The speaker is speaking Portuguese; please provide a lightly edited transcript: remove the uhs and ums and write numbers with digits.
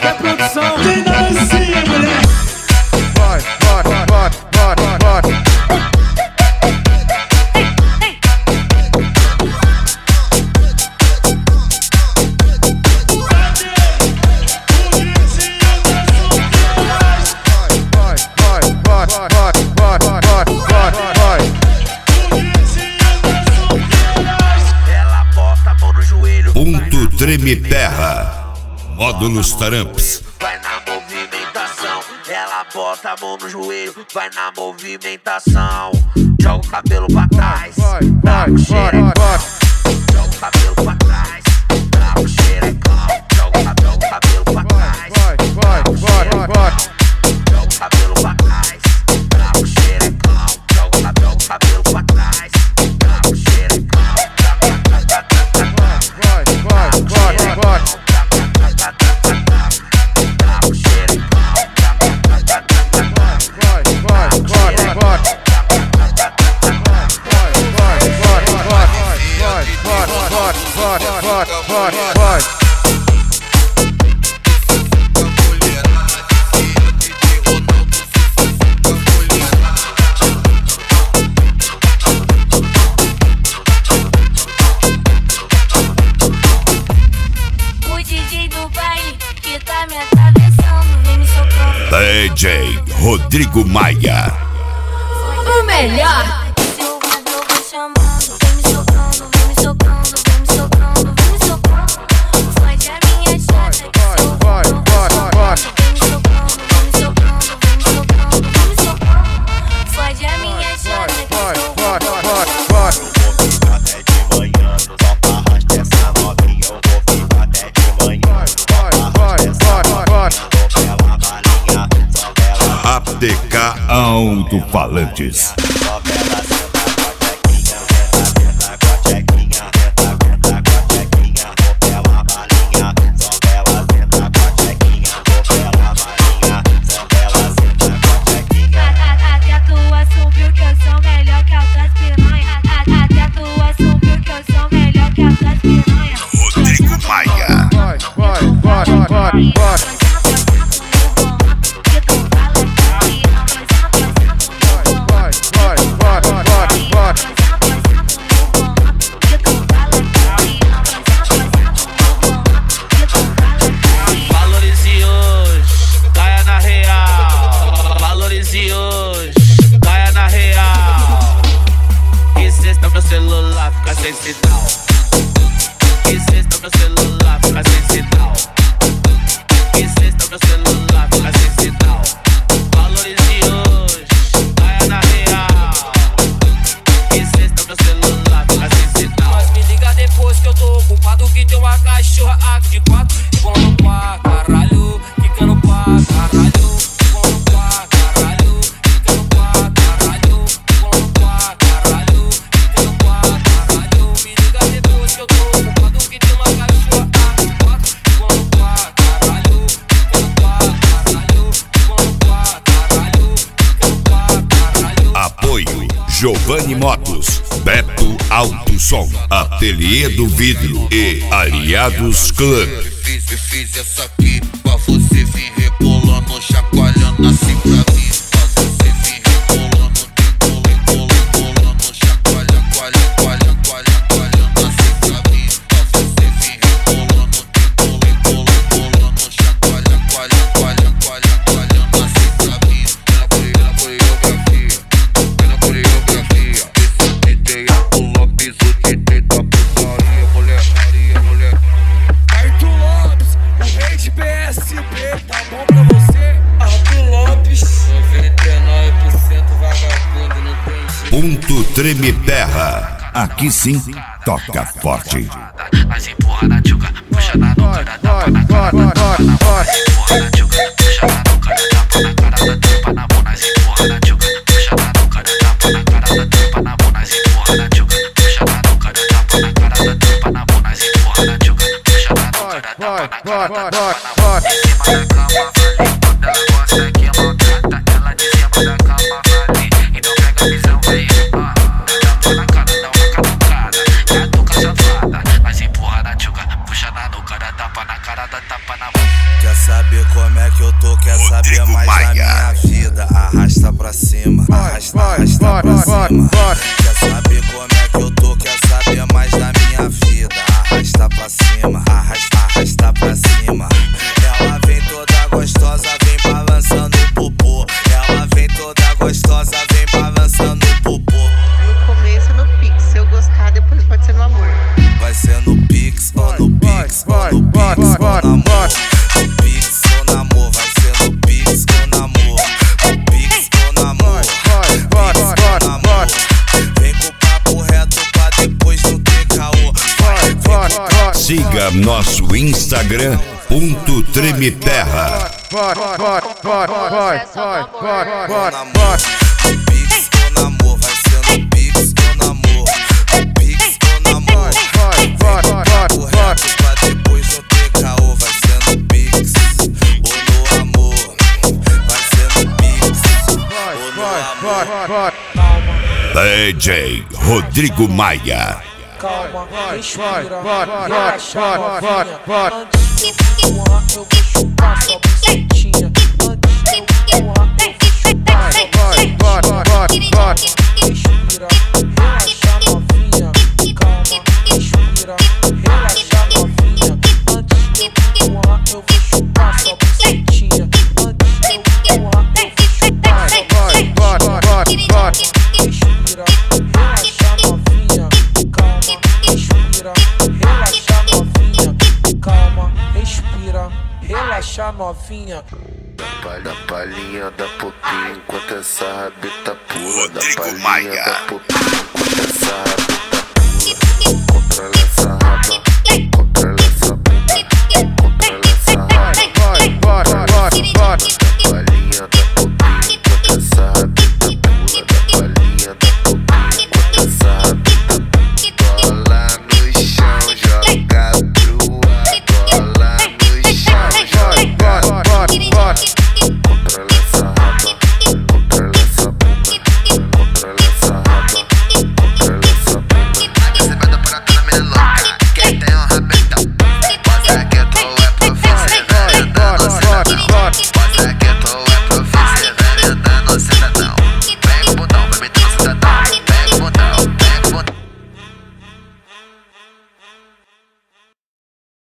que é produção. Quem dá dancinha, mulher? Vai. Ponto Treme Terra, Módulos Taramps. Vai na movimentação, ela bota a mão no joelho, vai na movimentação. Joga o cabelo pra trás, dá o xerecão. Joga o cabelo pra trás, dá o xerecão. Joga o cabelo pra trás, dá o xerecão. Joga o cabelo pra trás, dá o xerecão. Joga o cabelo pra trás, dá o xerecão. DJ Rodrigo Maia. O melhor. ATK Alto-Falantes. Rodrigo Maia. Valorize hoje, caia na real. Valorize hoje, caia na real. Que sexta meu celular fica sem sinal. Que sexta meu celular fica sem sinal. Que sexta meu celular fica sem sinal. Valorize hoje, caia na real. Que sexta meu celular fica sem sinal. Mas me liga depois que eu tô ocupado, que tem uma cachorra aqui de quatro. Ficando pra caralho, ficando pra caralho. Ficando pra caralho, ficando pra caralho. Ficando pra caralho, ficando pra caralho. Me liga depois que eu tô ocupado, que tem uma cachorra aqui de quatro. Ficando pra caralho, ficando pra caralho. Ficando pra caralho, ficando pra caralho. Apoio Giovanni Motos, Beto Alto Som, Ateliê do Vidro e Aliados Club. Fiz essa aqui pra você vir rebolando, chacoalhando assim pra mim. Pra você vir rebolando, rebolando, chacoalha, coalhando assim pra mim. Pra você vir rebolando, rebolando, chacoalha, coalhando assim pra mim. Na coreografia, esse DJ é o Lopes, o DJ da putaria, mulher. Arthur Lopes, o rei de PSP, tá bom pra você? Arthur Lopes, 99% vagabundo, não tem jeito. Ponto Treme Terra. Aqui sim, toca forte. Mas empurra na tchuca, puxa na nuca, dá tapa na cara, dá tapa na mão. Empurra na tchuca, puxa na nuca, dá tapa na cara, dá tapa na mão. Mas empurra na tchuca, puxa na nuca, dá tapa na cara, dá tapa na mão. Mas empurra na tchuca, puxa na nuca, dá tapa na cara, dá tapa na mão. Mas empurra na tchuca, puxa na nuca, dá tapa na cara, dá tapa na mão. Em cima da cama, vale, quando ela gosta que maltrata. Ela de cima da cama, vale, então pega a visão, vem. Tapa na cara, dá uma catucada, catuca safada. Mas empurra na tchuca, puxa na nuca, dá tapa na cara, dá tapa na mão. saber como é que eu tô, quer saber Rodrigo mais Maia. da minha vida. Arrasta pra cima, arrasta pra cima. Quer saber como é que eu tô, quer saber mais da minha vida. Arrasta pra cima, arrasta pra cima. Ela vem toda gostosa, vem balançando o popô. Ela vem toda gostosa, vem balançando o popô. No começo no Pix, se eu gostar, depois pode ser no amor. Vai ser no Pix ou no Pix, ou no Pix ou no amor. No Pix ou no amor, vai ser no Pix ou no amor. No Pix ou no amor, Pix ou no amor. Vem com o papo reto pra depois não ter caô. Siga nosso Instagram @tremeterra. No Pix ou no amor, vai ser no Pix ou no amor. No Pix ou no amor. Vem com o papo reto pra depois não ter caô. Vai ser no Pix ou no amor. Vai ser no Pix ou no amor. DJ Rodrigo Maia. Calma, respira, relaxa, novinha. Antes de eu empurrar, eu vou chupar sua bucetinha. Antes de eu empurrar, eu vou chupar sua bucetinha. Respira, relaxa, novinha. Calma, respira, relaxa, novinha. Antes de eu empurrar, eu vou chupar sua bucetinha. Antes de eu empurrar, eu vou chupar sua bucetinha. Respira, relaxa, novinha. Respira, relaxa, novinha. Calma, respira, relaxa, novinha. Da palhinha da popinha enquanto essa rabeta pula. Da Rodrigo palhinha Maia. da popinha enquanto essa rabeta